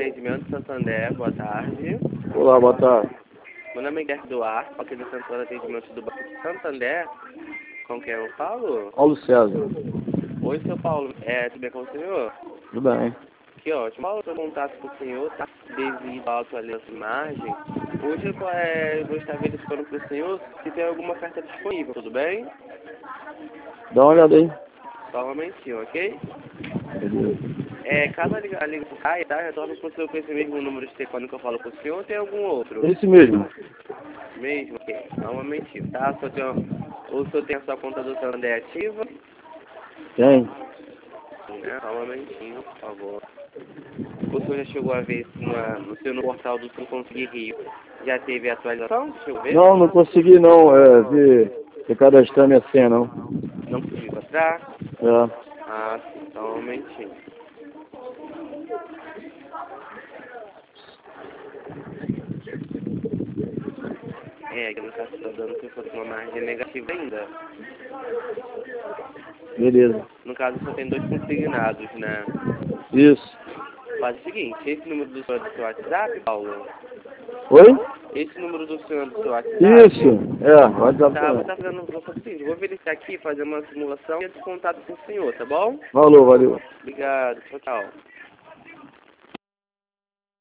Atendimento Santander, boa tarde. Olá, boa tarde. Meu nome é Guilherme Duarte, aqui do Centro de Atendimento do Banco Santander. Com quem eu falo? Paulo César. Oi, seu Paulo. Tudo bem com o senhor? Tudo bem. Que ótimo. Paulo, eu contato com o senhor, tá? Devido à atualização de imagem. Hoje eu vou estar verificando para o senhor se tem alguma carta disponível, tudo bem? Dá uma olhada aí. Só um momentinho, ok? Beleza. Caso a ligação caia, tá? Retorno para o senhor com esse mesmo número de telefone que eu falo com o senhor ou tem algum outro? Esse mesmo. Mesmo? Ok. Só um momentinho, tá? O senhor tem a sua conta do Santander ativa? Tem. Né? Só um momentinho, por favor. O senhor já chegou a ver se no portal do Sul Conseguir Rio já teve atualização? Deixa eu ver. Não consegui não, ver cadastrar minha senha não. Não conseguiu encontrar? É. Ah, sim, só um momentinho. Que no caso está dando que fosse uma margem negativa ainda. Beleza. No caso só tem 2 consignados, né? Isso. Faz o seguinte, esse número do seu WhatsApp, Paulo? Oi? Esse número do seu WhatsApp? Isso. WhatsApp Tá, vou também. estar fazendo o seguinte, vou verificar aqui, fazer uma simulação e entro em contato com o senhor, tá bom? Valeu. Obrigado, tchau, tchau.